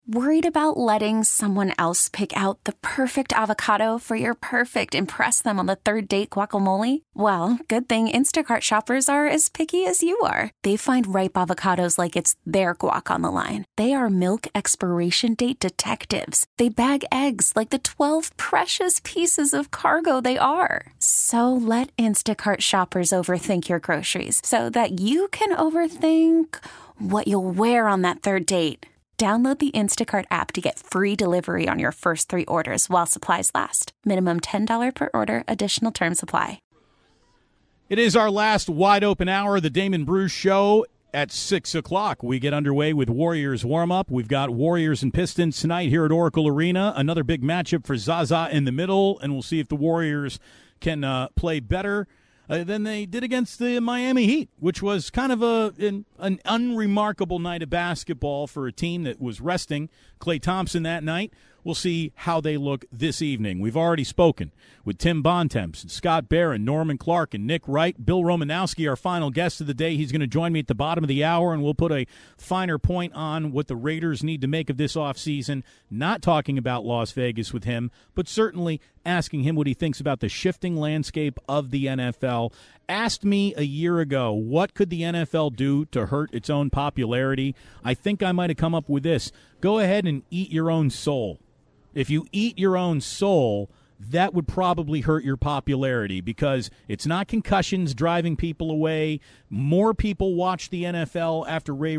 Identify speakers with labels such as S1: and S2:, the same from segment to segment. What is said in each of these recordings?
S1: Worried about letting someone else pick out the perfect avocado for your perfect impress them on the third date guacamole? Well, good thing Instacart shoppers are as picky as you are. They find ripe avocados like it's their guac on the line. They are milk expiration date detectives. They bag eggs like the 12 precious pieces of cargo they are. So let Instacart shoppers overthink your groceries so that you can overthink what you'll wear on that third date. Download the Instacart app to get free delivery on your first 3 orders while supplies last. Minimum $10 per order. Additional terms apply.
S2: It is our last wide open hour of the Damon Bruce Show at 6 o'clock. We get underway with Warriors warm-up. We've got Warriors and Pistons tonight here at Oracle Arena. Another big matchup for Zaza in the middle, and we'll see if the Warriors can play better than they did against the Miami Heat, which was kind of an unremarkable night of basketball for a team that was resting Klay Thompson that night. We'll see how they look this evening. We've already spoken with Tim Bontemps and Scott Barron, Norman Clark, and Nick Wright. Bill Romanowski, our final guest of the day. He's going to join me at the bottom of the hour, and we'll put a finer point on what the Raiders need to make of this offseason. Not talking about Las Vegas with him, but certainly asking him what he thinks about the shifting landscape of the NFL. Asked me a year ago, what could the NFL do to hurt its own popularity? I think I might have come up with this. Go ahead and eat your own soul. If you eat your own soul, that would probably hurt your popularity because it's not concussions driving people away. More people watch the NFL after Ray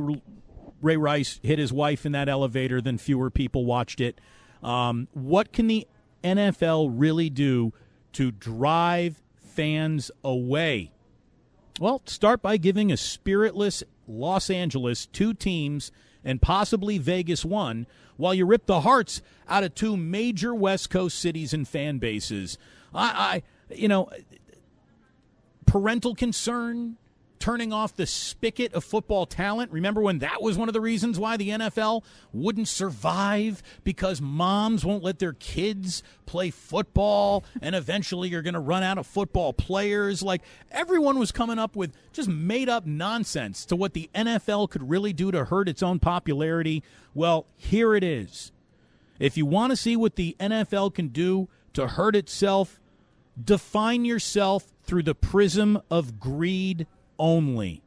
S2: Rice hit his wife in that elevator than fewer people watched it. What can the NFL really do to drive fans away? Well, start by giving a spiritless Los Angeles 2 teams and possibly Vegas 1 while you rip the hearts out of 2 major West Coast cities and fan bases. Parental concern, turning off the spigot of football talent. Remember when that was one of the reasons why the NFL wouldn't survive? Because moms won't let their kids play football, and eventually you're going to run out of football players. Like, everyone was coming up with just made-up nonsense to what the NFL could really do to hurt its own popularity. Well, here it is. If you want to see what the NFL can do to hurt itself, define yourself through the prism of greed only.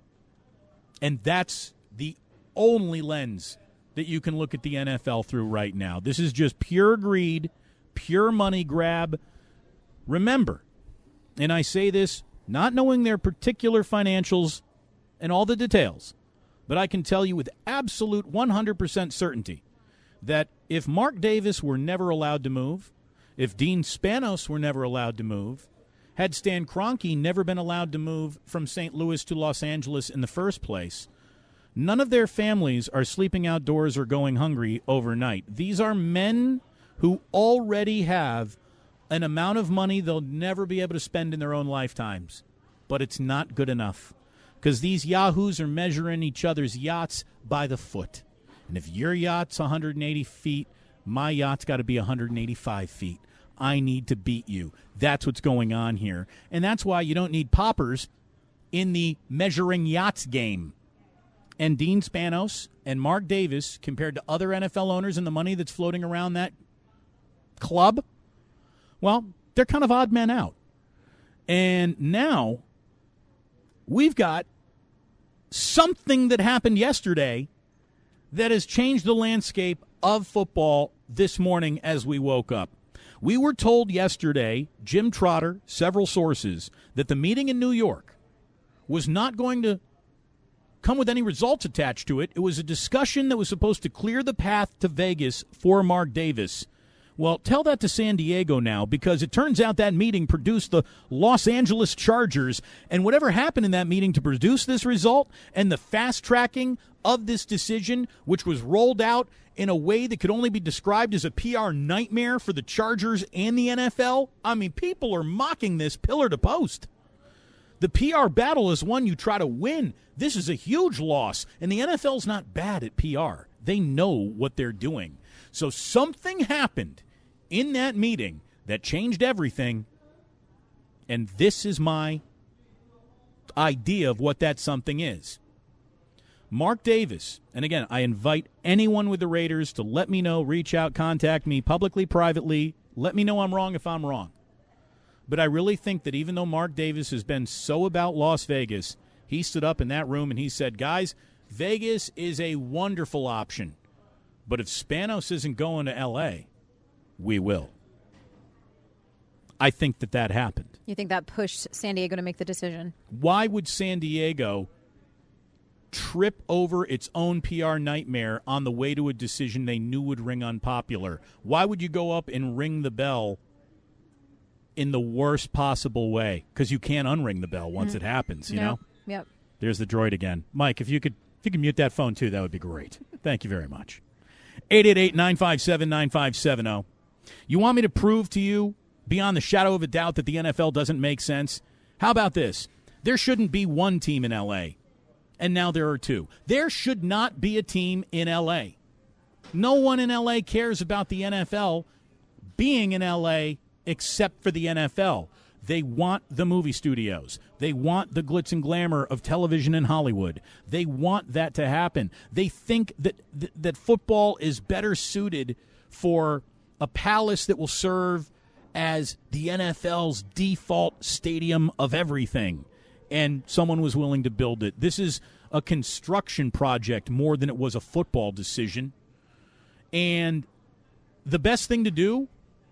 S2: And that's the only lens that you can look at the NFL through right now. This is just pure greed, pure money grab. Remember, and I say this not knowing their particular financials and all the details, but I can tell you with absolute 100% certainty that if Mark Davis were never allowed to move, if Dean Spanos were never allowed to move, had Stan Kroenke never been allowed to move from St. Louis to Los Angeles in the first place, none of their families are sleeping outdoors or going hungry overnight. These are men who already have an amount of money they'll never be able to spend in their own lifetimes. But it's not good enough because these yahoos are measuring each other's yachts by the foot. And if your yacht's 180 feet, my yacht's got to be 185 feet. I need to beat you. That's what's going on here. And that's why you don't need poppers in the measuring yachts game. And Dean Spanos and Mark Davis, compared to other NFL owners and the money that's floating around that club, well, they're kind of odd men out. And now we've got something that happened yesterday that has changed the landscape of football this morning as we woke up. We were told yesterday, Jim Trotter, several sources, that the meeting in New York was not going to come with any results attached to it. It was a discussion that was supposed to clear the path to Vegas for Mark Davis. Well, tell that to San Diego now, because it turns out that meeting produced the Los Angeles Chargers, and whatever happened in that meeting to produce this result and the fast-tracking of this decision, which was rolled out in a way that could only be described as a PR nightmare for the Chargers and the NFL. I mean, people are mocking this pillar to post. The PR battle is one you try to win. This is a huge loss, and the NFL's not bad at PR. They know what they're doing. So something happened in that meeting that changed everything, and this is my idea of what that something is. Mark Davis, and again, I invite anyone with the Raiders to let me know, reach out, contact me publicly, privately. Let me know I'm wrong if I'm wrong. But I really think that even though Mark Davis has been so about Las Vegas, he stood up in that room and he said, guys, Vegas is a wonderful option. But if Spanos isn't going to L.A., we will. I think that happened.
S3: You think that pushed San Diego to make the decision?
S2: Why would San Diego trip over its own PR nightmare on the way to a decision they knew would ring unpopular? Why would you go up and ring the bell in the worst possible way? Because you can't unring the bell once it happens, you know?
S3: Yep.
S2: There's the droid again. Mike, if you could mute that phone too, that would be great. Thank you very much. 888-957-9570. You want me to prove to you beyond the shadow of a doubt that the NFL doesn't make sense? How about this? There shouldn't be one team in L.A., and now there are two. There should not be a team in L.A. No one in L.A. cares about the NFL being in L.A. except for the NFL. They want the movie studios. They want the glitz and glamour of television in Hollywood. They want that to happen. They think that football is better suited for a palace that will serve as the NFL's default stadium of everything. And someone was willing to build it. This is a construction project more than it was a football decision. And the best thing to do,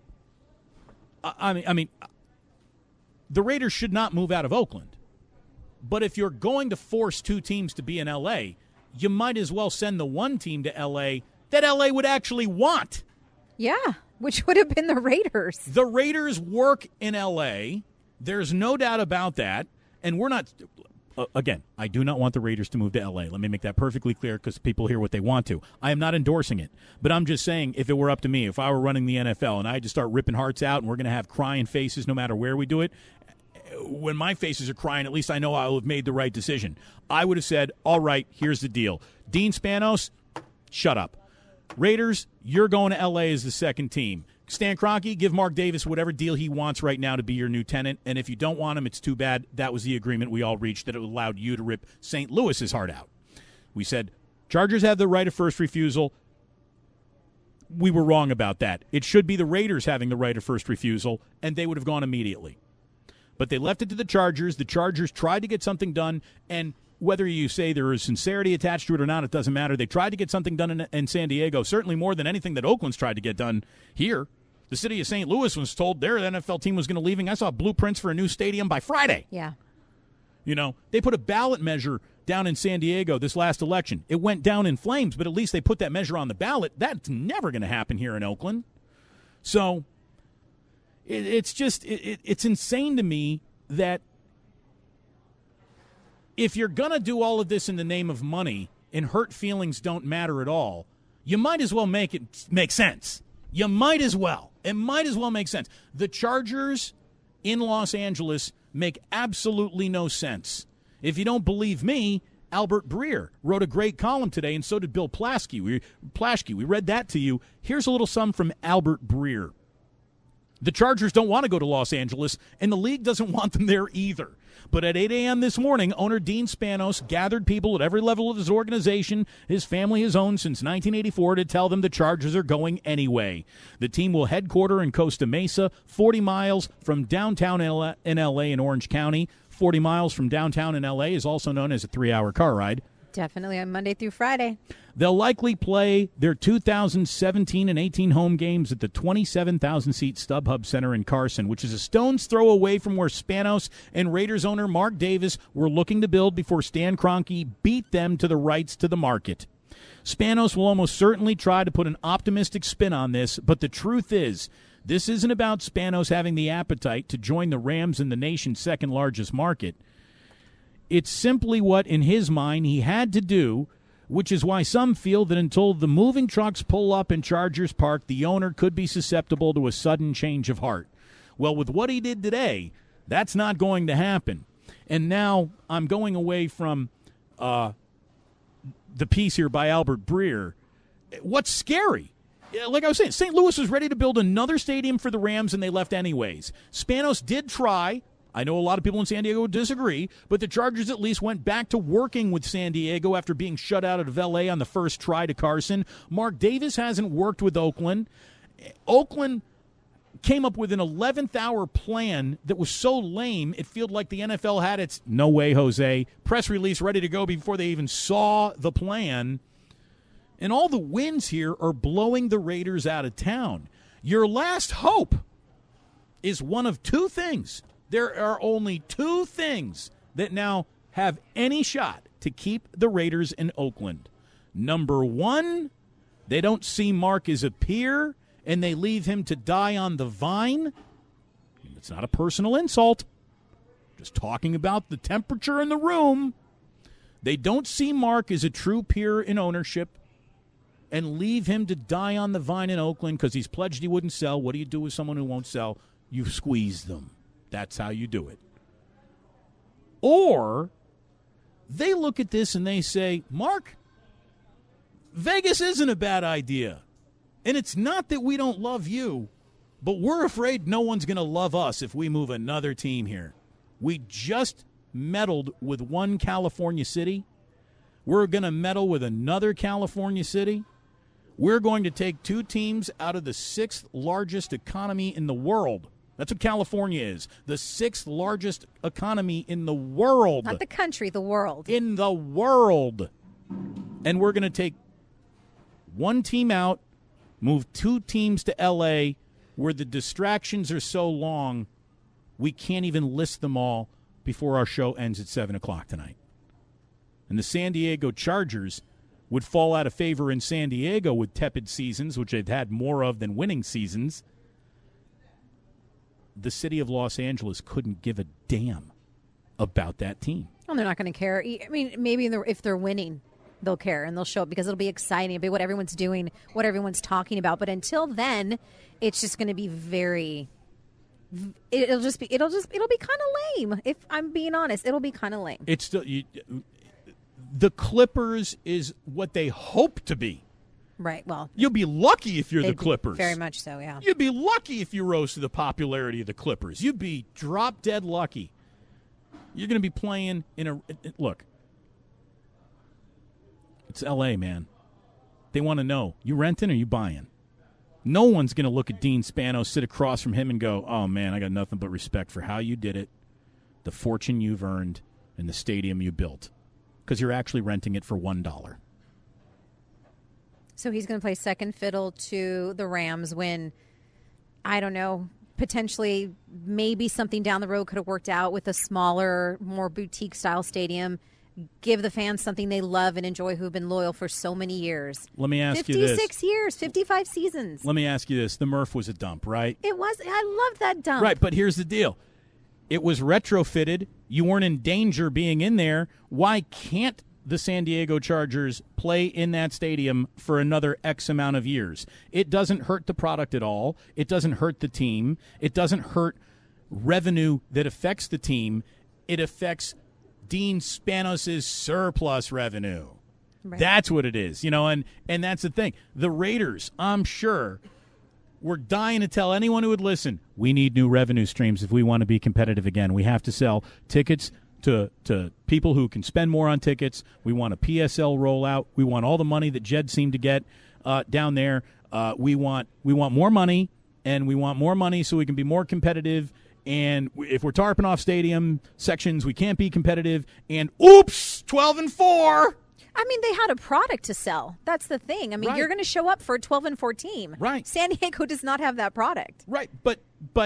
S2: I mean, the Raiders should not move out of Oakland. But if you're going to force two teams to be in L.A., you might as well send the one team to L.A. that L.A. would actually want.
S3: Yeah, which would have been the Raiders.
S2: The Raiders work in L.A. There's no doubt about that. And we're not, again, I do not want the Raiders to move to L.A. Let me make that perfectly clear because people hear what they want to. I am not endorsing it. But I'm just saying if it were up to me, if I were running the NFL and I had to start ripping hearts out and we're going to have crying faces no matter where we do it, when my faces are crying, at least I know I'll have made the right decision. I would have said, all right, here's the deal. Dean Spanos, shut up. Raiders, you're going to L.A. as the second team. Stan Kroenke, give Mark Davis whatever deal he wants right now to be your new tenant. And if you don't want him, it's too bad. That was the agreement we all reached, that it allowed you to rip St. Louis's heart out. We said, Chargers have the right of first refusal. We were wrong about that. It should be the Raiders having the right of first refusal, and they would have gone immediately. But they left it to the Chargers. The Chargers tried to get something done, and whether you say there is sincerity attached to it or not, it doesn't matter. They tried to get something done in San Diego, certainly more than anything that Oakland's tried to get done here. The city of St. Louis was told their NFL team was going to leave. I saw blueprints for a new stadium by Friday.
S3: Yeah.
S2: You know, they put a ballot measure down in San Diego this last election. It went down in flames, but at least they put that measure on the ballot. That's never going to happen here in Oakland. So it's just it's insane to me that if you're going to do all of this in the name of money and hurt feelings don't matter at all, you might as well make it make sense. You might as well. It might as well make sense. The Chargers in Los Angeles make absolutely no sense. If you don't believe me, Albert Breer wrote a great column today, and so did Bill Plaschke. We read that to you. Here's a little sum from Albert Breer. The Chargers don't want to go to Los Angeles, and the league doesn't want them there either. But at 8 a.m. this morning, owner Dean Spanos gathered people at every level of his organization his family has owned since 1984 to tell them the Chargers are going anyway. The team will headquarter in Costa Mesa, 40 miles from downtown in L.A. in Orange County. 40 miles from downtown in L.A. is also known as a 3-hour car ride.
S3: Definitely on Monday through Friday.
S2: They'll likely play their 2017 and 18 home games at the 27,000-seat StubHub Center in Carson, which is a stone's throw away from where Spanos and Raiders owner Mark Davis were looking to build before Stan Kroenke beat them to the rights to the market. Spanos will almost certainly try to put an optimistic spin on this, but the truth is, this isn't about Spanos having the appetite to join the Rams in the nation's second-largest market. It's simply what, in his mind, he had to do, which is why some feel that until the moving trucks pull up in Chargers Park, the owner could be susceptible to a sudden change of heart. Well, with what he did today, that's not going to happen. And now I'm going away from the piece here by Albert Breer. What's scary? Like I was saying, St. Louis was ready to build another stadium for the Rams, and they left anyways. Spanos did try I know a lot of people in San Diego would disagree, but the Chargers at least went back to working with San Diego after being shut out of L.A. on the first try to Carson. Mark Davis hasn't worked with Oakland. Oakland came up with an 11th hour plan that was so lame it felt like the NFL had its no way, Jose press release ready to go before they even saw the plan. And all the wins here are blowing the Raiders out of town. Your last hope is one of two things. There are only two things that now have any shot to keep the Raiders in Oakland. Number one, they don't see Mark as a peer, and they leave him to die on the vine. It's not a personal insult. Just talking about the temperature in the room. They don't see Mark as a true peer in ownership and leave him to die on the vine in Oakland because he's pledged he wouldn't sell. What do you do with someone who won't sell? You squeeze them. That's how you do it. Or they look at this and they say, Mark, Vegas isn't a bad idea. And it's not that we don't love you, but we're afraid no one's going to love us if we move another team here. We just meddled with one California city. We're going to meddle with another California city. We're going to take two teams out of the sixth largest economy in the world. That's what California is, the sixth largest economy in the world.
S3: Not the country, the world.
S2: In the world. And we're going to take one team out, move two teams to L.A., where the distractions are so long, we can't even list them all before our show ends at 7 o'clock tonight. And the San Diego Chargers would fall out of favor in San Diego with tepid seasons, which they've had more of than winning seasons. The city of Los Angeles couldn't give a damn about that team.
S3: Well, they're not going to care. I mean, maybe if they're winning, they'll care and they'll show up because it'll be exciting. It'll be what everyone's doing, what everyone's talking about. But until then, it's just going to be it'll be kind of lame. If I'm being honest, it'll be kind of lame.
S2: It's still the Clippers is what they hope to be.
S3: Right, well.
S2: You'll be lucky if you're the Clippers.
S3: Very much so, yeah.
S2: You'd be lucky if you rose to the popularity of the Clippers. You'd be drop dead lucky. You're going to be playing in a – look, it's L.A., man. They want to know, you renting or you buying? No one's going to look at Dean Spano, sit across from him and go, oh, man, I got nothing but respect for how you did it, the fortune you've earned, and the stadium you built, because you're actually renting it for $1.
S3: So he's going to play second fiddle to the Rams when, I don't know, potentially maybe something down the road could have worked out with a smaller, more boutique-style stadium. Give the fans something they love and enjoy who've been loyal for so many years.
S2: Let me ask you this.
S3: 56 years, 55 seasons.
S2: Let me ask you this. The Murph was a dump, right?
S3: It was. I loved that dump.
S2: Right, but here's the deal. It was retrofitted. You weren't in danger being in there. Why can't the San Diego Chargers play in that stadium for another X amount of years? It doesn't hurt the product at all. It doesn't hurt the team. It doesn't hurt revenue that affects the team. It affects Dean Spanos' surplus revenue. Right. That's what it is, and that's the thing. The Raiders, I'm sure, were dying to tell anyone who would listen, we need new revenue streams if we want to be competitive again. We have to sell tickets to people who can spend more on tickets. We want a PSL rollout. We want all the money that Jed seemed to get down there. We want more money, and we want more money so we can be more competitive. And if we're tarping off stadium sections, we can't be competitive. And oops, 12-4.
S3: I mean, they had a product to sell. That's the thing. I mean, You're going to show up for a 12-4 team.
S2: Right.
S3: San Diego does not have that product.
S2: Right, but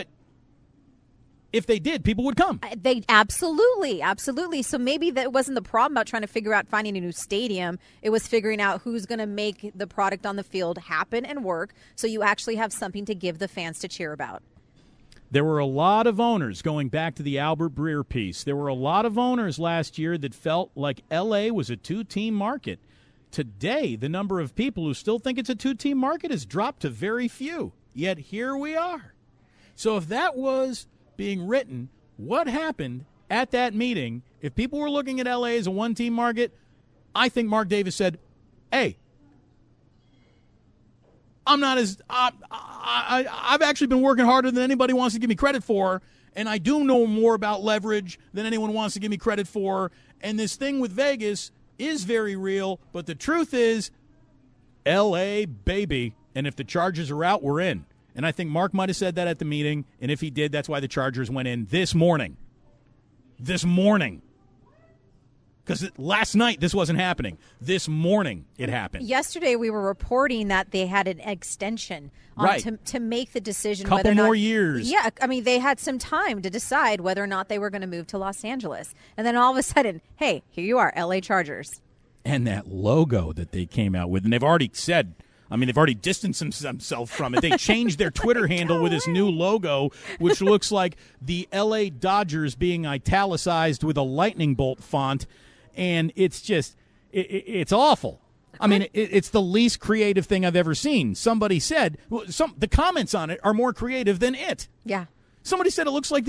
S2: if they did, people would come.
S3: They absolutely. So maybe that wasn't the problem about trying to figure out finding a new stadium. It was figuring out who's going to make the product on the field happen and work so you actually have something to give the fans to cheer about.
S2: There were a lot of owners, going back to the Albert Breer piece, there were a lot of owners last year that felt like L.A. was a two-team market. Today, the number of people who still think it's a two-team market has dropped to very few. Yet here we are. So if that was being written, what happened at that meeting? If people were looking at L.A. as a one-team market, I think Mark Davis said, hey, I'm not as I've actually been working harder than anybody wants to give me credit for, And I do know more about leverage than anyone wants to give me credit for. And this thing with Vegas is very real. But the truth is, L.A., baby. And if the Chargers are out, we're in. And I think Mark might have said that at the meeting. And if he did, that's why the Chargers went in this morning. This morning. Because last night, this wasn't happening. This morning, it happened.
S3: Yesterday, we were reporting that they had an extension to make the decision.
S2: Couple
S3: whether or not,
S2: more years.
S3: Yeah, I mean, they had some time to decide whether or not they were going to move to Los Angeles. And then all of a sudden, hey, here you are, L.A. Chargers.
S2: And that logo that they came out with, and they've already said, I mean, they've already distanced themselves from it. They changed their Twitter handle with this new logo, which looks like the L.A. Dodgers being italicized with a lightning bolt font. And it's just, it's awful. I mean, it's the least creative thing I've ever seen. Somebody said, the comments on it are more creative than it.
S3: Yeah.
S2: Somebody said it looks like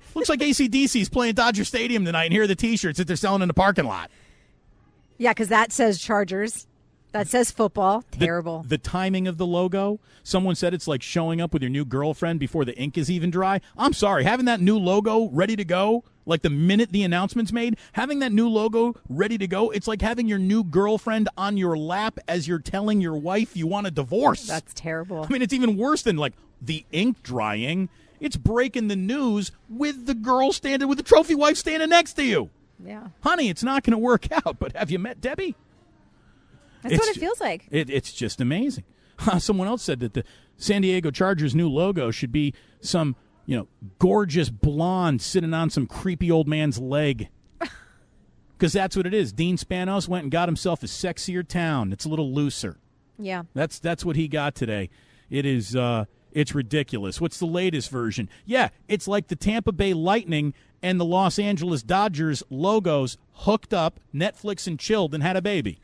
S2: AC/DC's playing Dodger Stadium tonight, and here are the T-shirts that they're selling in the parking lot.
S3: Yeah, because that says Chargers. That says football. Terrible.
S2: The timing of the logo, someone said it's like showing up with your new girlfriend before the ink is even dry. I'm sorry, having that new logo ready to go, like the minute the announcement's made, having that new logo ready to go, it's like having your new girlfriend on your lap as you're telling your wife you want a divorce.
S3: That's terrible.
S2: I mean, it's even worse than like the ink drying. It's breaking the news with the girl standing, with the trophy wife standing next to you.
S3: Yeah.
S2: Honey, it's not going to work out, but have you met Debbie?
S3: That's what it feels like.
S2: It's just amazing. Someone else said that the San Diego Chargers' new logo should be some, gorgeous blonde sitting on some creepy old man's leg. Because that's what it is. Dean Spanos went and got himself a sexier town. It's a little looser.
S3: Yeah.
S2: That's what he got today. It is it's ridiculous. What's the latest version? Yeah, it's like the Tampa Bay Lightning and the Los Angeles Dodgers logos hooked up, Netflix and chilled, and had a baby.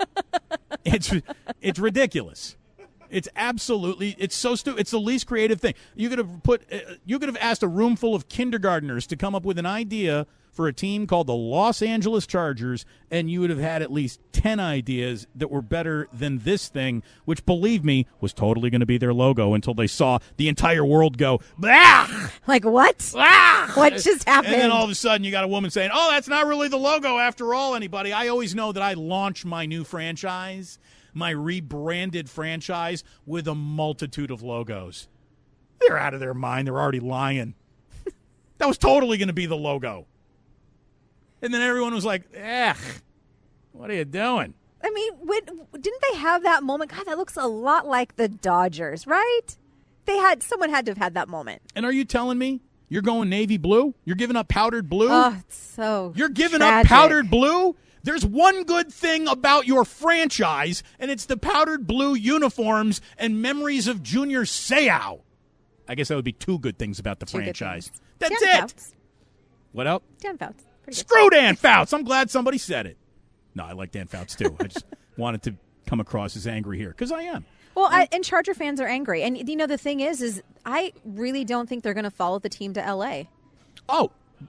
S2: It's ridiculous. It's absolutely, it's so stupid. It's the least creative thing. You could have asked a room full of kindergartners to come up with an idea for a team called the Los Angeles Chargers, and you would have had at least 10 ideas that were better than this thing, which, believe me, was totally going to be their logo until they saw the entire world go, blah!
S3: Like, what?
S2: Blah!
S3: What just happened?
S2: And then all of a sudden you got a woman saying, oh, that's not really the logo after all, anybody. I always know that I launch my new franchise, my rebranded franchise, with a multitude of logos. They're out of their mind. They're already lying. That was totally going to be the logo. And then everyone was like, what are you doing?
S3: I mean, didn't they have that moment? God, that looks a lot like the Dodgers, right? Someone had to have had that moment.
S2: And are you telling me you're going navy blue? You're giving up powdered blue?
S3: Oh, it's so
S2: You're giving
S3: tragic.
S2: up powdered blue? There's one good thing about your franchise, and it's the powdered blue uniforms and memories of Junior Seau. I guess that would be two good things about the franchise. That's
S3: Dan
S2: it.
S3: Fouts.
S2: What else?
S3: Dan Fouts.
S2: Screw Dan Fouts. I'm glad somebody said it. No, I like Dan Fouts, too. I just wanted to come across as angry here, because I am.
S3: Well, and Charger fans are angry. And, the thing is I really don't think they're going to follow the team to L.A.
S2: Oh,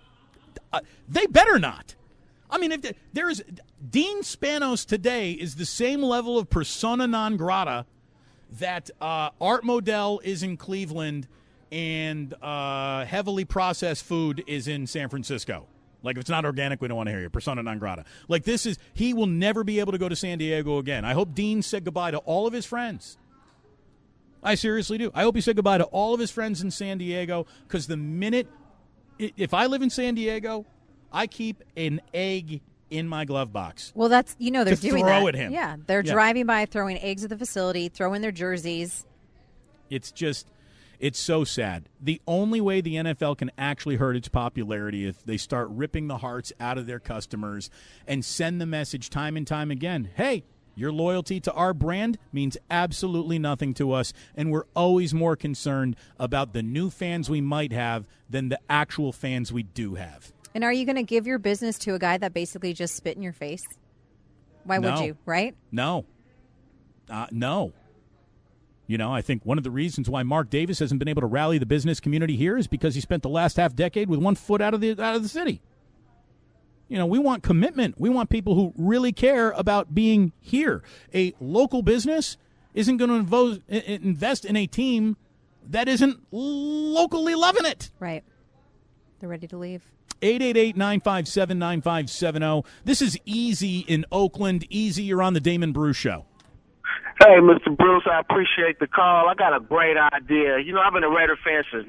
S2: they better not. I mean, if there is Dean Spanos today is the same level of persona non grata that Art Modell is in Cleveland and heavily processed food is in San Francisco. Like, if it's not organic, we don't want to hear you. Persona non grata. Like, he will never be able to go to San Diego again. I hope Dean said goodbye to all of his friends. I seriously do. I hope he said goodbye to all of his friends in San Diego, because the minute, if I live in San Diego, I keep an egg in my glove box.
S3: Well, they're doing that.
S2: Throw at him.
S3: Yeah, they're driving by, throwing eggs at the facility, throwing their jerseys.
S2: It's so sad. The only way the NFL can actually hurt its popularity is if they start ripping the hearts out of their customers and send the message time and time again, hey, your loyalty to our brand means absolutely nothing to us, and we're always more concerned about the new fans we might have than the actual fans we do have.
S3: And are you going to give your business to a guy that basically just spit in your face? Why would you, right?
S2: No. No. I think one of the reasons why Mark Davis hasn't been able to rally the business community here is because he spent the last half decade with one foot out of the city. We want commitment. We want people who really care about being here. A local business isn't going to invest in a team that isn't locally loving it.
S3: Right. They're ready to leave.
S2: 888-957-9570. This is Easy in Oakland. Easy, you're on the Damon Brew Show.
S4: Hey, Mr. Bruce, I appreciate the call. I got a great idea. You know, I've been a Raider fan since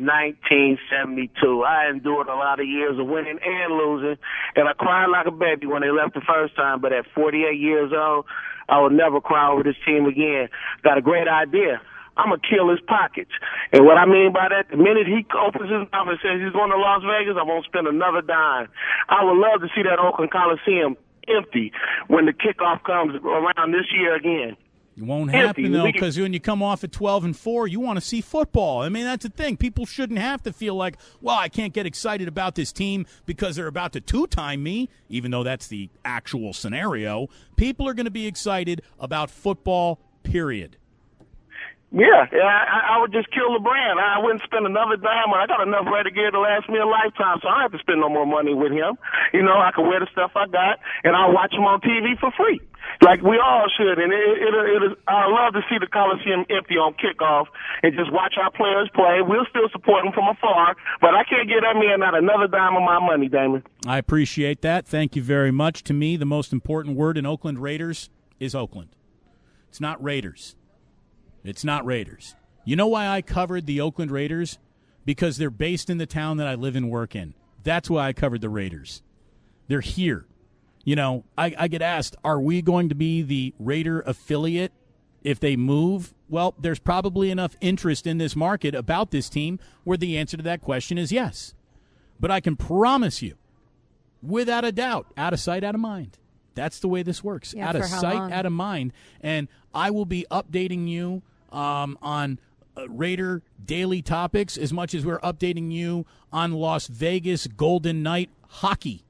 S4: 1972. I endured a lot of years of winning and losing, and I cried like a baby when they left the first time. But at 48 years old, I will never cry over this team again. Got a great idea. I'm going to kill his pockets. And what I mean by that, the minute he opens his mouth and says he's going to Las Vegas, I won't spend another dime. I would love to see that Oakland Coliseum empty when the kickoff comes around this year again.
S2: It won't happen, though, because when you come off at 12-4, you want to see football. I mean, that's the thing. People shouldn't have to feel like, well, I can't get excited about this team because they're about to two-time me, even though that's the actual scenario. People are going to be excited about football, period.
S4: Yeah, I would just kill the brand. I wouldn't spend another dime. I got enough Raider gear to last me a lifetime, so I don't have to spend no more money with him. You know, I can wear the stuff I got, and I'll watch him on TV for free, like we all should. And I love to see the Coliseum empty on kickoff and just watch our players play. We'll still support them from afar, but I can't get that man not another dime of my money, Damon.
S2: I appreciate that. Thank you very much. To me, the most important word in Oakland Raiders is Oakland. It's not Raiders. It's not Raiders. You know why I covered the Oakland Raiders? Because they're based in the town that I live and work in. That's why I covered the Raiders. They're here. You know, I get asked, are we going to be the Raider affiliate if they move? Well, there's probably enough interest in this market about this team where the answer to that question is yes. But I can promise you, without a doubt, out of sight, out of mind. That's the way this works.
S3: Yeah,
S2: out of sight,
S3: long?
S2: out of mind. And I will be updating you on Raider daily topics as much as we're updating you on Las Vegas Golden Knight hockey.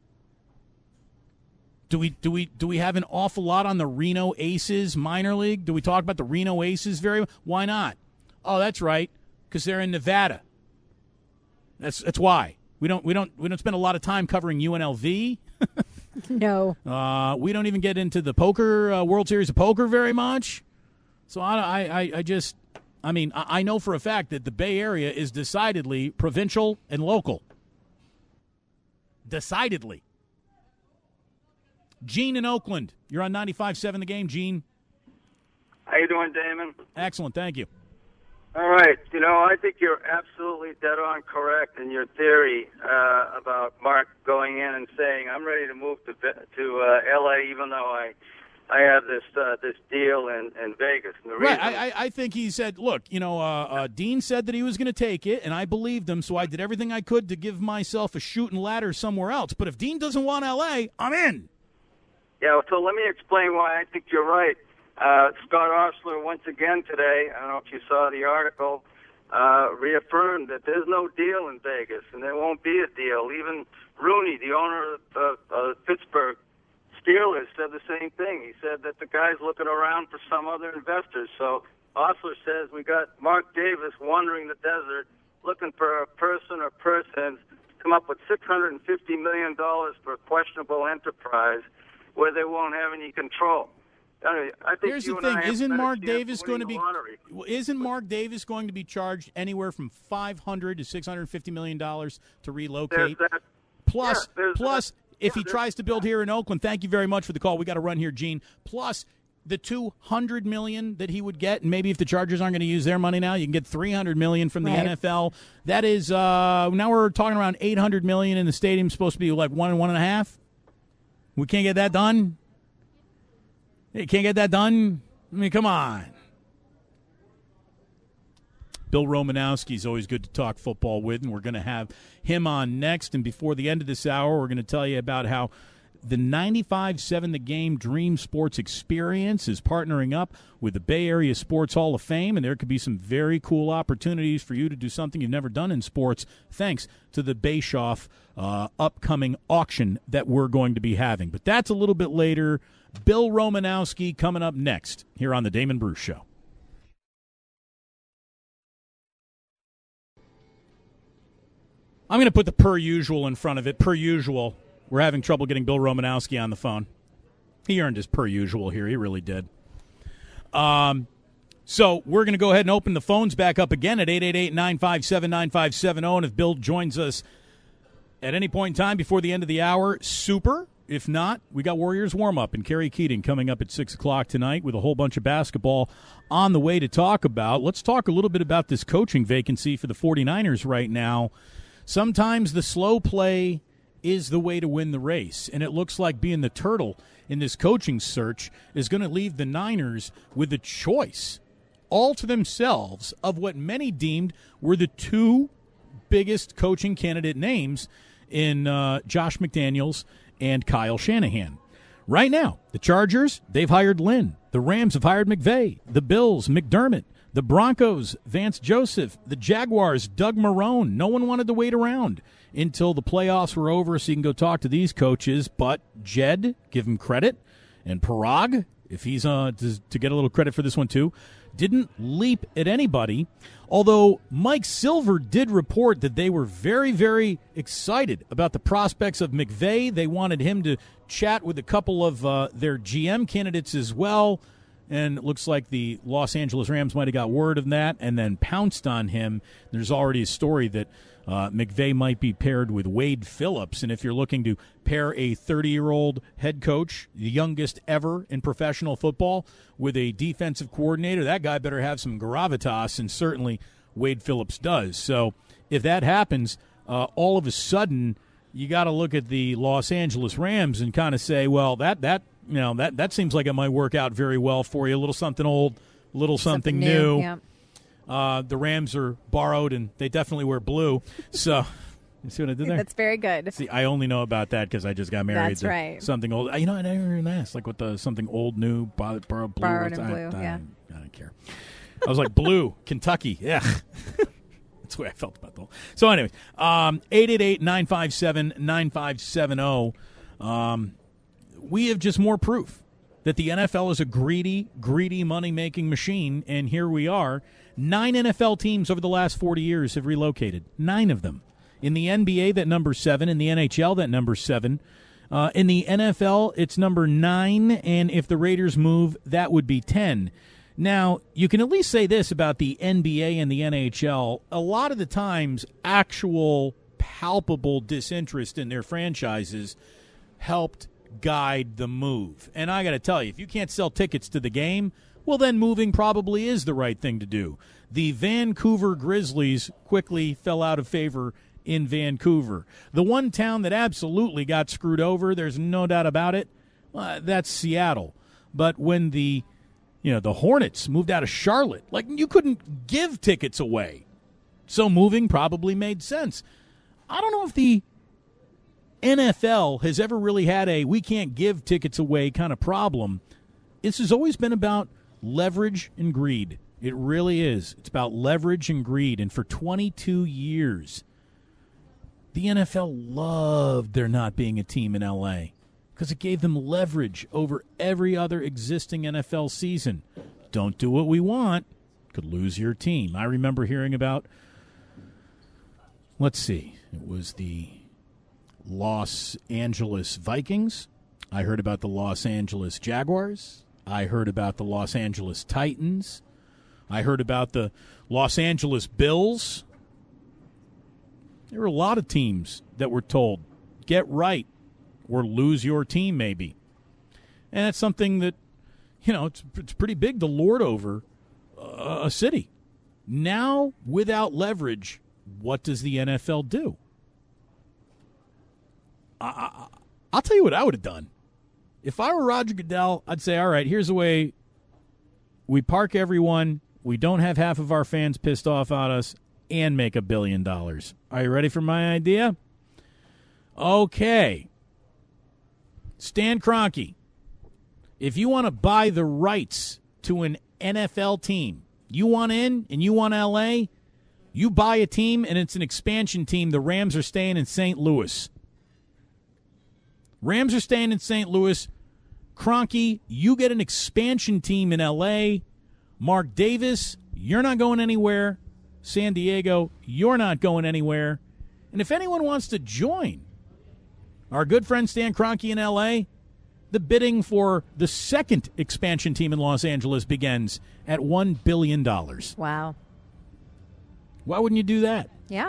S2: Do we have an awful lot on the Reno Aces minor league? Do we talk about the Reno Aces very much? Why not? Oh, that's right, because they're in Nevada. That's why. We don't spend a lot of time covering UNLV.
S3: No.
S2: We don't even get into the poker World Series of Poker very much. So I know for a fact that the Bay Area is decidedly provincial and local. Decidedly. Gene in Oakland. You're on 95.7 The Game, Gene.
S5: How you doing, Damon?
S2: Excellent, thank you.
S5: All right. You know, I think you're absolutely dead on correct in your theory about Mark going in and saying, I'm ready to move to L.A., even though I have this deal in Vegas. And the reason
S2: I think he said, look, you know, Dean said that he was going to take it, and I believed him, so I did everything I could to give myself a shooting ladder somewhere else. But if Dean doesn't want L.A., I'm in.
S5: Yeah, so let me explain why I think you're right. Scott Ostler, once again today, I don't know if you saw the article, reaffirmed that there's no deal in Vegas, and there won't be a deal. Even Rooney, the owner of Pittsburgh Steelers, said the same thing. He said that the guy's looking around for some other investors. So Ostler says we got Mark Davis wandering the desert looking for a person or persons to come up with $650 million for a questionable enterprise where they won't have any control. I think
S2: here's the thing: isn't Mark Davis going to be charged anywhere from $500 to $650 million to relocate? Plus, if he tries to build here in Oakland, thank you very much for the call. We got to run here, Gene. Plus the $200 million that he would get, and maybe if the Chargers aren't going to use their money now, you can get $300 million from the NFL. That is now we're talking around $800 million, and the stadium's supposed to be like 1 and 1.5. We can't get that done. Hey, can't get that done? I mean, come on. Bill Romanowski is always good to talk football with, and we're going to have him on next. And before the end of this hour, we're going to tell you about how the 95.7 The Game Dream Sports Experience is partnering up with the Bay Area Sports Hall of Fame, and there could be some very cool opportunities for you to do something you've never done in sports thanks to the Bischoff upcoming auction that we're going to be having. But that's a little bit later. Bill Romanowski coming up next here on the Damon Bruce Show. I'm going to put the per usual in front of it. Per usual. We're having trouble getting Bill Romanowski on the phone. He earned his per usual here. He really did. So we're going to go ahead and open the phones back up again at 888-957-9570. And if Bill joins us at any point in time before the end of the hour, super. If not, we got Warriors warm-up and Kerry Keating coming up at 6 o'clock tonight with a whole bunch of basketball on the way to talk about. Let's talk a little bit about this coaching vacancy for the 49ers right now. Sometimes the slow play is the way to win the race, and it looks like being the turtle in this coaching search is going to leave the Niners with a choice all to themselves of what many deemed were the two biggest coaching candidate names in Josh McDaniels and Kyle Shanahan. Right now, the Chargers, they've hired Lynn. The Rams have hired McVay. The Bills, McDermott. The Broncos, Vance Joseph. The Jaguars, Doug Marrone. No one wanted to wait around until the playoffs were over so you can go talk to these coaches. But Jed, give him credit, and Parag, if he's to get a little credit for this one too, didn't leap at anybody, although Mike Silver did report that they were very, very excited about the prospects of McVay. They wanted him to chat with a couple of their GM candidates as well, and it looks like the Los Angeles Rams might have got word of that and then pounced on him. There's already a story that McVay might be paired with Wade Phillips, and if you're looking to pair a 30-year-old head coach, the youngest ever in professional football, with a defensive coordinator, that guy better have some gravitas, and certainly Wade Phillips does. So if that happens, all of a sudden you got to look at the Los Angeles Rams and kind of say, well, that seems like it might work out very well for you. A little something old, a little something new.
S3: Yeah.
S2: The Rams are borrowed, and they definitely wear blue. So, you see what I did there?
S3: That's very good.
S2: See, I only know about that because I just got married.
S3: That's right.
S2: Something old. You know, I never even asked, like, what the something old, new, borrowed, blue.
S3: Borrowed and blue,
S2: I don't care. I was like, blue, Kentucky. Yeah. That's the way I felt about the whole. So, anyway, 888-957-9570. We have just more proof that the NFL is a greedy money-making machine, and here we are. 9 NFL teams over the last 40 years have relocated. 9 of them. In the NBA, that number's 7. In the NHL, that number's 7. In the NFL, it's number 9, and if the Raiders move, that would be 10. Now, you can at least say this about the NBA and the NHL. A lot of the times, actual palpable disinterest in their franchises helped guide the move. And I got to tell you, if you can't sell tickets to the game, well, then moving probably is the right thing to do. The Vancouver Grizzlies quickly fell out of favor in Vancouver. The one town that absolutely got screwed over, there's no doubt about it, that's Seattle. But when the Hornets moved out of Charlotte, like, you couldn't give tickets away. So moving probably made sense. I don't know if the NFL has ever really had a we can't give tickets away kind of problem. This has always been about leverage and greed. It really is. It's about leverage and greed. And for 22 years, the NFL loved there not being a team in L.A. because it gave them leverage over every other existing NFL season. Don't do what we want, could lose your team. I remember hearing about, let's see, it was the Los Angeles Vikings. I heard about the Los Angeles Jaguars. I heard about the Los Angeles Titans. I heard about the Los Angeles Bills. There were a lot of teams that were told, get right or lose your team maybe. And that's something that, it's pretty big to lord over a city. Now, without leverage, what does the NFL do? I'll tell you what I would have done. If I were Roger Goodell, I'd say, all right, here's the way we park everyone, we don't have half of our fans pissed off at us, and make $1 billion. Are you ready for my idea? Okay. Stan Kroenke, if you want to buy the rights to an NFL team, you want in and you want L.A., you buy a team and it's an expansion team. The Rams are staying in St. Louis. Rams are staying in St. Louis. Kroenke, you get an expansion team in L.A. Mark Davis, you're not going anywhere. San Diego, you're not going anywhere. And if anyone wants to join our good friend Stan Kroenke in L.A., the bidding for the second expansion team in Los Angeles begins at $1 billion.
S3: Wow.
S2: Why wouldn't you do that?
S3: Yeah.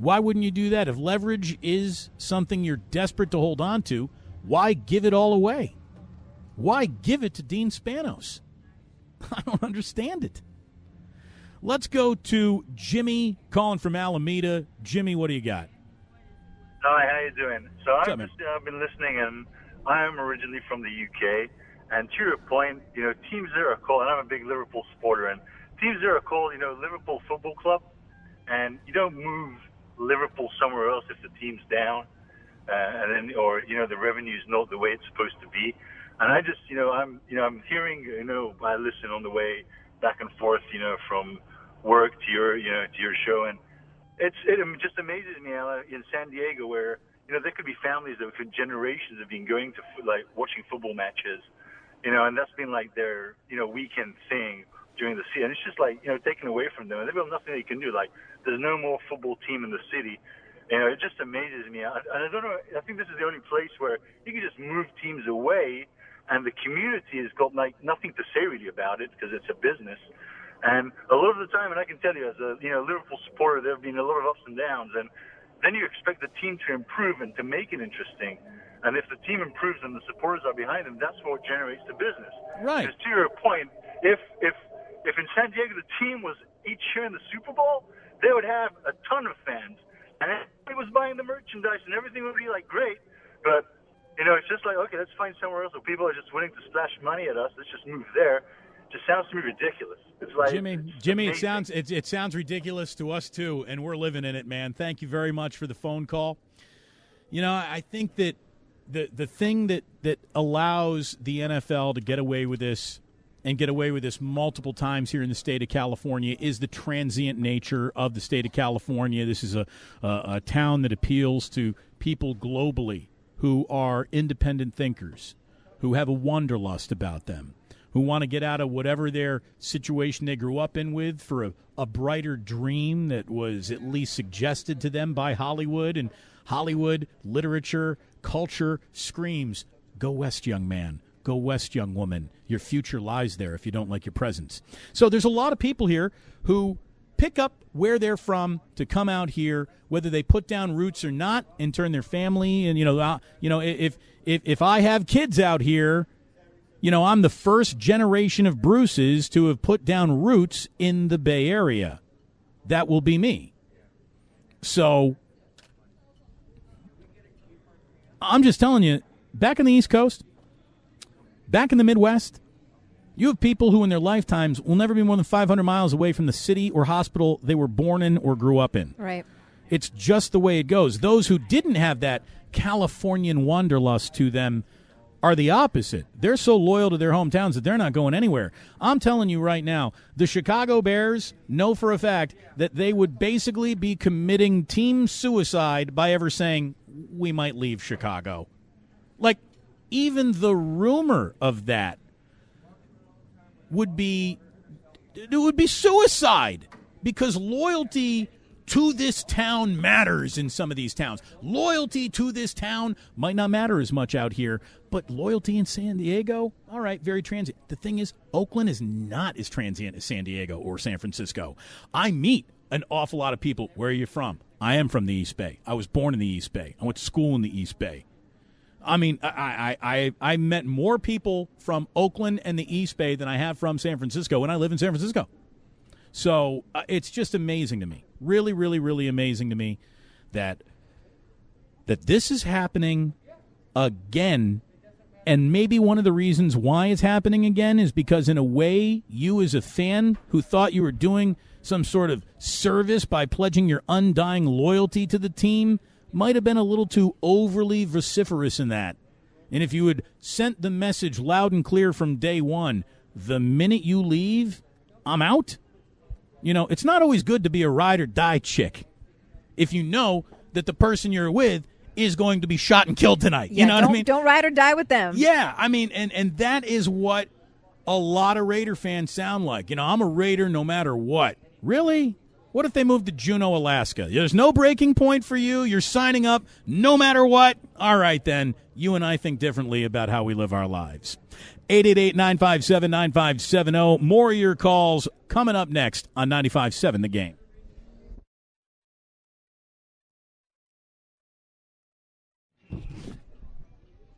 S2: Why wouldn't you do that? If leverage is something you're desperate to hold on to, why give it all away? Why give it to Dean Spanos? I don't understand it. Let's go to Jimmy calling from Alameda. Jimmy, what do you got?
S6: Hi, how you doing? So
S2: What's up,
S6: I've been listening, and I'm originally from the UK. And to your point, teams that are called, and I'm a big Liverpool supporter, and teams that are called, Liverpool Football Club, and you don't move Liverpool somewhere else if the team's down, and then, or the revenue's not the way it's supposed to be. And I just, I'm hearing, I listen on the way back and forth, from work to your show, and it just amazes me in San Diego where there could be families that for generations have been going to watching football matches, and that's been like their weekend thing during the season. And it's just taken away from them, and they've got nothing they can do. Like there's no more football team in the city. It just amazes me. I don't know. I think this is the only place where you can just move teams away, and the community has got nothing to say really about it because it's a business. And a lot of the time, and I can tell you as a Liverpool supporter, there have been a lot of ups and downs, and then you expect the team to improve and to make it interesting. And if the team improves and the supporters are behind them, that's what generates the business.
S2: Right.
S6: Because to your point, if in San Diego the team was each year in the Super Bowl, they would have a ton of fans, and everybody was buying the merchandise, and everything would be great. But it's just okay, let's find somewhere else where people are just willing to splash money at us. Let's just move there. It just sounds to me ridiculous. It's
S2: Jimmy, it sounds ridiculous to us too, and we're living in it, man. Thank you very much for the phone call. I think that the thing that allows the NFL to get away with this and get away with this multiple times here in the state of California is the transient nature of the state of California. This is a town that appeals to people globally who are independent thinkers, who have a wanderlust about them, who want to get out of whatever their situation they grew up in with for a brighter dream that was at least suggested to them by Hollywood. And Hollywood literature, culture screams, go west, young man. Go west, young woman. Your future lies there if you don't like your presence. So there's a lot of people here who pick up where they're from to come out here, whether they put down roots or not, and turn their family. And if I have kids out here, I'm the first generation of Bruces to have put down roots in the Bay Area. That will be me. So I'm just telling you, back in the East Coast, back in the Midwest, you have people who in their lifetimes will never be more than 500 miles away from the city or hospital they were born in or grew up in.
S3: Right.
S2: It's just the way it goes. Those who didn't have that Californian wanderlust to them are the opposite. They're so loyal to their hometowns that they're not going anywhere. I'm telling you right now, the Chicago Bears know for a fact that they would basically be committing team suicide by ever saying, we might leave Chicago. Even the rumor of that would be suicide, because loyalty to this town matters in some of these towns. Loyalty to this town might not matter as much out here, but loyalty in San Diego, all right, very transient. The thing is, Oakland is not as transient as San Diego or San Francisco. I meet an awful lot of people. Where are you from? I am from the East Bay. I was born in the East Bay. I went to school in the East Bay. I mean, I met more people from Oakland and the East Bay than I have from San Francisco, and I live in San Francisco. So it's just amazing to me, really, really, really amazing to me that this is happening again. And maybe one of the reasons why it's happening again is because, in a way, you as a fan who thought you were doing some sort of service by pledging your undying loyalty to the team might have been a little too overly vociferous in that. And if you had sent the message loud and clear from day one, the minute you leave, I'm out. It's not always good to be a ride or die chick if you know that the person you're with is going to be shot and killed tonight.
S3: Yeah,
S2: you know what I mean?
S3: Don't ride or die with them.
S2: Yeah, I mean, and that is what a lot of Raider fans sound like. I'm a Raider no matter what. Really? What if they moved to Juneau, Alaska? There's no breaking point for you. You're signing up no matter what. All right, then. You and I think differently about how we live our lives. 888-957-9570. More of your calls coming up next on 95.7 The Game.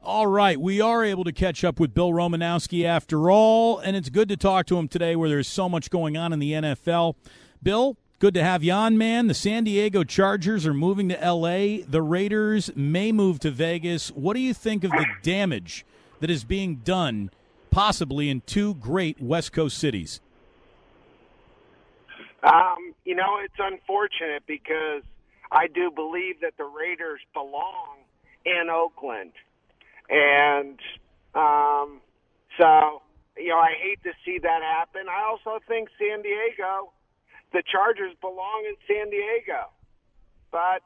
S2: All right, we are able to catch up with Bill Romanowski after all, and it's good to talk to him today where there's so much going on in the NFL. Bill, good to have you on, man. The San Diego Chargers are moving to L.A. The Raiders may move to Vegas. What do you think of the damage that is being done possibly in two great West Coast cities?
S7: It's unfortunate because I do believe that the Raiders belong in Oakland. And I hate to see that happen. I also think San Diego, the Chargers belong in San Diego. But,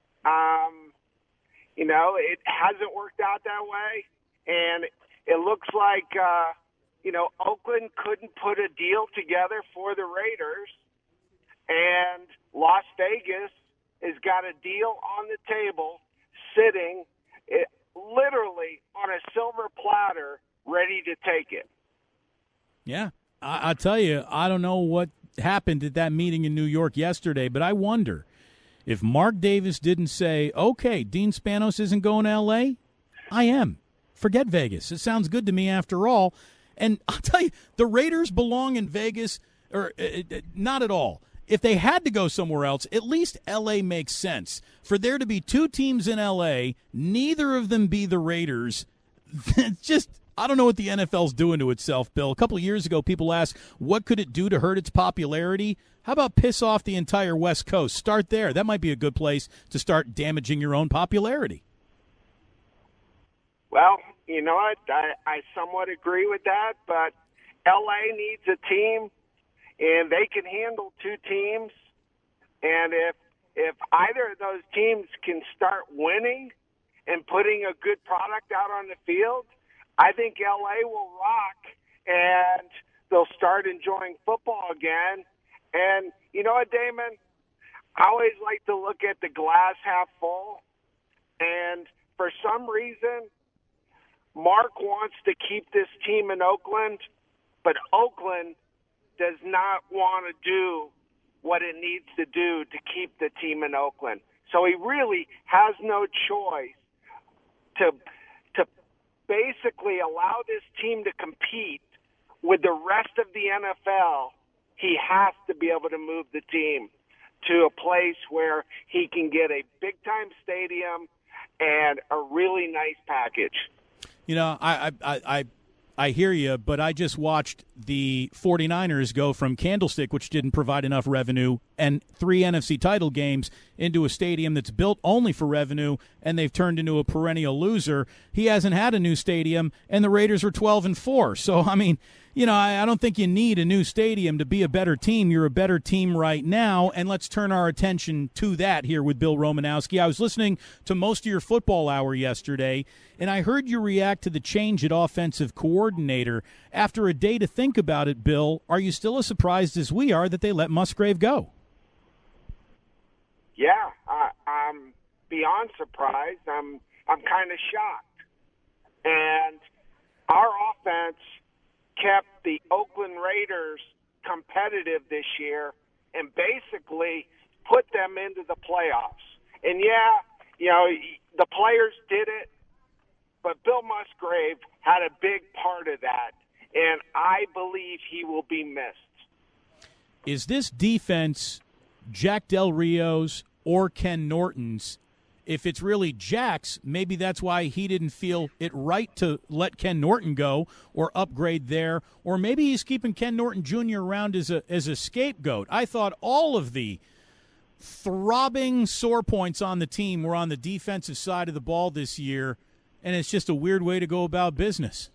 S7: it hasn't worked out that way. And it looks like, Oakland couldn't put a deal together for the Raiders. And Las Vegas has got a deal on the table sitting literally on a silver platter ready to take it.
S2: Yeah, I'll tell you, I don't know what happened at that meeting in New York yesterday, but I wonder if Mark Davis didn't say, okay, Dean Spanos isn't going to L.A., I am. Forget Vegas. It sounds good to me after all. And I'll tell you, the Raiders belong in Vegas, or not at all. If they had to go somewhere else, at least L.A. makes sense. For there to be two teams in L.A., neither of them be the Raiders, it's just, I don't know what the NFL's doing to itself, Bill. A couple of years ago, people asked, what could it do to hurt its popularity? How about piss off the entire West Coast? Start there. That might be a good place to start damaging your own popularity.
S7: Well, you know what? I somewhat agree with that, but L.A. needs a team. And they can handle two teams. And if either of those teams can start winning and putting a good product out on the field, I think L.A. will rock and they'll start enjoying football again. And you know what, Damon? I always like to look at the glass half full. And for some reason, Mark wants to keep this team in Oakland, but Oakland does not want to do what it needs to do to keep the team in Oakland. So he really has no choice to basically allow this team to compete with the rest of the NFL. He has to be able to move the team to a place where he can get a big-time stadium and a really nice package.
S2: You know, I hear you, but I just watched the 49ers go from Candlestick, which didn't provide enough revenue, and 3 NFC title games into a stadium that's built only for revenue, and they've turned into a perennial loser. He hasn't had a new stadium, and the Raiders are 12-4. So, I mean, you know, I don't think you need a new stadium to be a better team. You're a better team right now, and let's turn our attention to that here with Bill Romanowski. I was listening to most of your football hour yesterday, and I heard you react to the change at offensive coordinator. After a day to think about it, Bill, are you still as surprised as we are that they let Musgrave go?
S7: Yeah, I'm beyond surprised. I'm kind of shocked. And our offense kept the Oakland Raiders competitive this year and basically put them into the playoffs. And, yeah, you know, the players did it, but Bill Musgrave had a big part of that, and I believe he will be missed.
S2: Is this defense Jack Del Rio's or Ken Norton's? If it's really Jack's, maybe that's why he didn't feel it right to let Ken Norton go or upgrade there. Or maybe he's keeping Ken Norton Jr. around as a scapegoat. I thought all of the throbbing sore points on the team were on the defensive side of the ball this year, and it's just a weird way to go about business.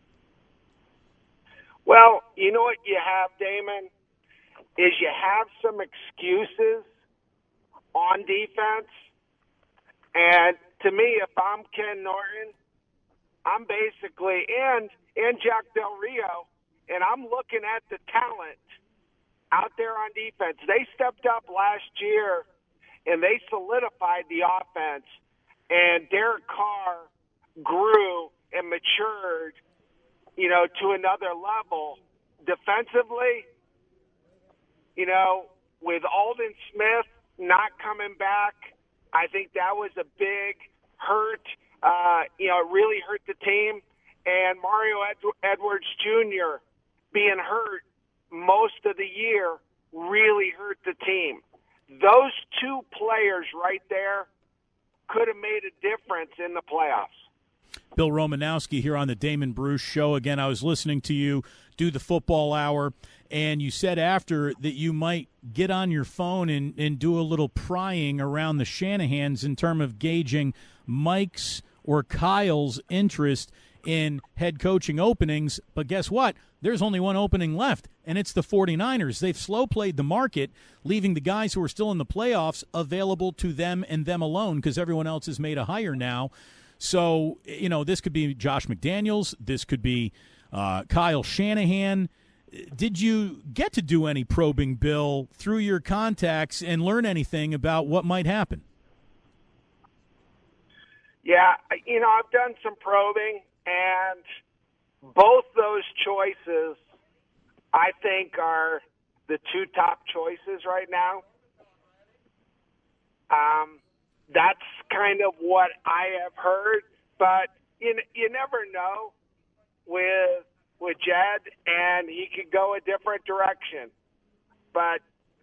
S7: Well, you know what you have, Damon, is you have some excuses on defense. And to me, if I'm Ken Norton, I'm basically, and Jack Del Rio, and I'm looking at the talent out there on defense. They stepped up last year, and they solidified the offense, and Derek Carr grew and matured, you know, to another level. Defensively, you know, with Aldon Smith not coming back, I think that was a big hurt. it really hurt the team. And Mario Edwards Jr. being hurt most of the year really hurt the team. Those two players right there could have made a difference in the playoffs.
S2: Bill Romanowski here on the Damon Bruce Show. Again, I was listening to you do the football hour, and you said after that you might get on your phone and do a little prying around the Shanahans in terms of gauging Mike's or Kyle's interest in head coaching openings. But guess what? There's only one opening left, and it's the 49ers. They've slow played the market, leaving the guys who are still in the playoffs available to them and them alone because everyone else has made a hire now. So, this could be Josh McDaniels. This could be Kyle Shanahan. Did you get to do any probing, Bill, through your contacts and learn anything about what might happen?
S7: Yeah, I've done some probing, and both those choices, I think, are the two top choices right now. That's kind of what I have heard, but you never know with Jed, and he could go a different direction. But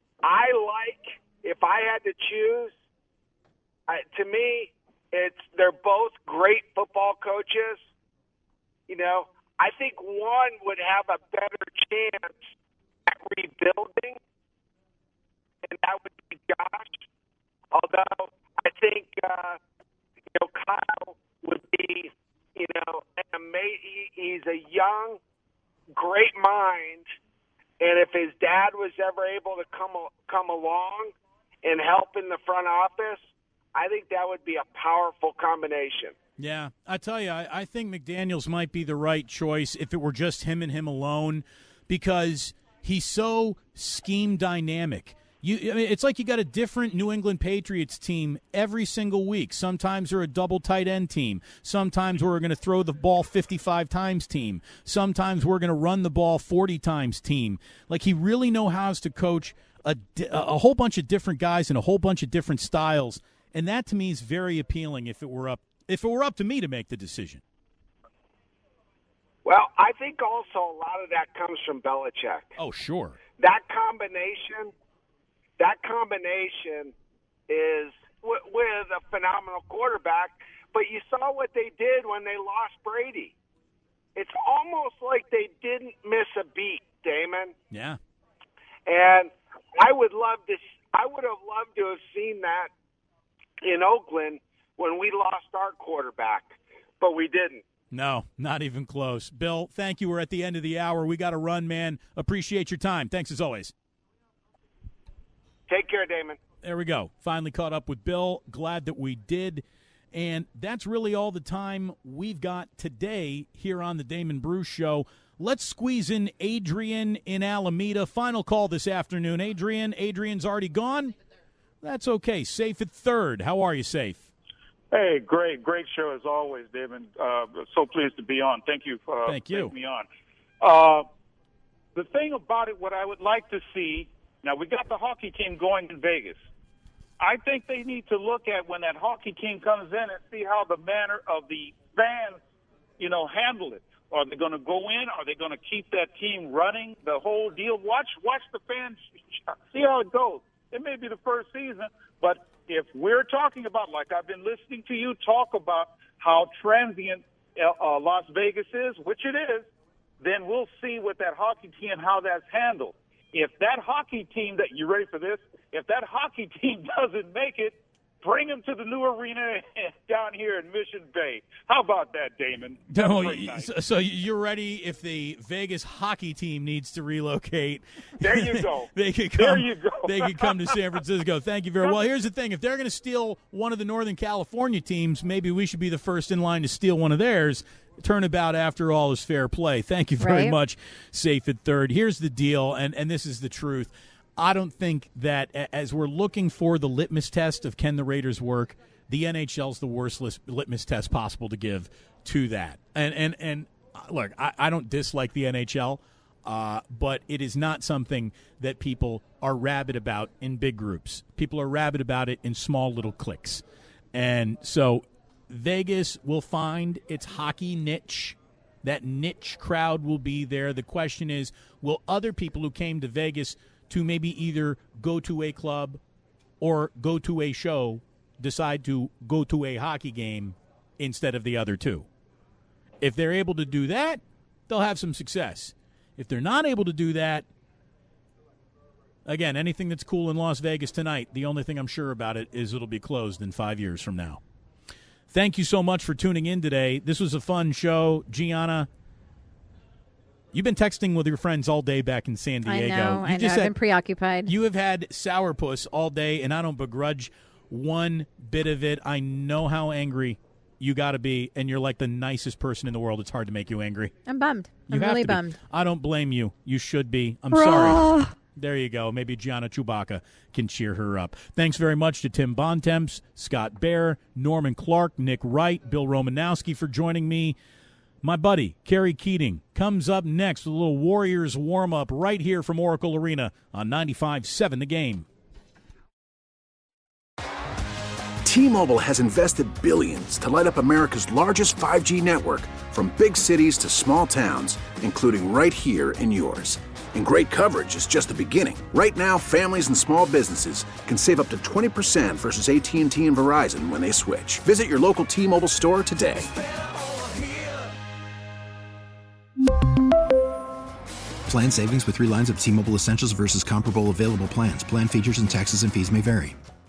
S7: if I had to choose, to me, they're both great football coaches. I think one would have a better chance at rebuilding, and that would be Josh. Although I think Kyle would be an amazing. He's a young, great mind, and if his dad was ever able to come along and help in the front office, I think that would be a powerful combination.
S2: Yeah, I tell you, I think McDaniels might be the right choice if it were just him and him alone, because he's so scheme dynamic. It's like you got a different New England Patriots team every single week. Sometimes they're a double tight end team. Sometimes we're going to throw the ball 55 times team. Sometimes we're going to run the ball 40 times team. Like, he really knows how to coach a whole bunch of different guys and a whole bunch of different styles. And that, to me, is very appealing if it were up to me to make the decision.
S7: Well, I think also a lot of that comes from Belichick.
S2: Oh, sure.
S7: That combination is with a phenomenal quarterback, but you saw what they did when they lost Brady. It's almost like they didn't miss a beat, Damon.
S2: Yeah.
S7: And I would have loved to have seen that in Oakland when we lost our quarterback, but we didn't.
S2: No, not even close. Bill, thank you. We're at the end of the hour. We got to run, man. Appreciate your time. Thanks as always.
S7: Take care, Damon.
S2: There we go. Finally caught up with Bill. Glad that we did. And that's really all the time we've got today here on the Damon Bruce Show. Let's squeeze in Adrian in Alameda. Final call this afternoon. Adrian's already gone? That's okay. Safe at third. How are you, Safe?
S8: Hey, great show as always, Damon. So pleased to be on. Thank you for taking me on. The thing about it, what I would like to see, now we got the hockey team going in Vegas. I think they need to look at when that hockey team comes in and see how the manner of the fans, handle it. Are they going to go in? Are they going to keep that team running? The whole deal. Watch the fans. See how it goes. It may be the first season, but if we're talking about, like I've been listening to you talk about how transient Las Vegas is, which it is, then we'll see with that hockey team how that's handled. If that hockey team you ready for this? If that hockey team doesn't make it, bring them to the new arena down here in Mission Bay. How about that, Damon?
S2: So you're ready if the Vegas hockey team needs to relocate.
S8: There you go.
S2: They could come to San Francisco. Thank you very much. Well, here's the thing. If they're going to steal one of the Northern California teams, maybe we should be the first in line to steal one of theirs. Turnabout, after all, is fair play. Thank you very much, Safe at third. Here's the deal, and this is the truth. I don't think that as we're looking for the litmus test of can the Raiders work, the NHL's the worst litmus test possible to give to that. And look, I don't dislike the NHL, but it is not something that people are rabid about in big groups. People are rabid about it in small little cliques. And so Vegas will find its hockey niche. That niche crowd will be there. The question is, will other people who came to Vegas to maybe either go to a club or go to a show decide to go to a hockey game instead of the other two? If they're able to do that, they'll have some success. If they're not able to do that, again, anything that's cool in Las Vegas tonight, the only thing I'm sure about it is it'll be closed in 5 years from now. Thank you so much for tuning in today. This was a fun show. Gianna, you've been texting with your friends all day back in San Diego.
S3: I know. I've been preoccupied.
S2: You have had sourpuss all day, and I don't begrudge one bit of it. I know how angry you got to be, and you're like the nicest person in the world. It's hard to make you angry.
S3: I'm bummed. I'm really bummed.
S2: I don't blame you. You should be. I'm sorry. There you go. Maybe Gianna Chewbacca can cheer her up. Thanks very much to Tim Bontemps, Scott Bair, Norman Clark, Nick Wright, Bill Romanowski for joining me. My buddy, Kerry Keating, comes up next with a little Warriors warm-up right here from Oracle Arena on 95.7 The Game.
S9: T-Mobile has invested billions to light up America's largest 5G network, from big cities to small towns, including right here in yours. And great coverage is just the beginning. Right now, families and small businesses can save up to 20% versus AT&T and Verizon when they switch. Visit your local T-Mobile store today.
S10: Plan savings with 3 lines of T-Mobile Essentials versus comparable available plans. Plan features and taxes and fees may vary.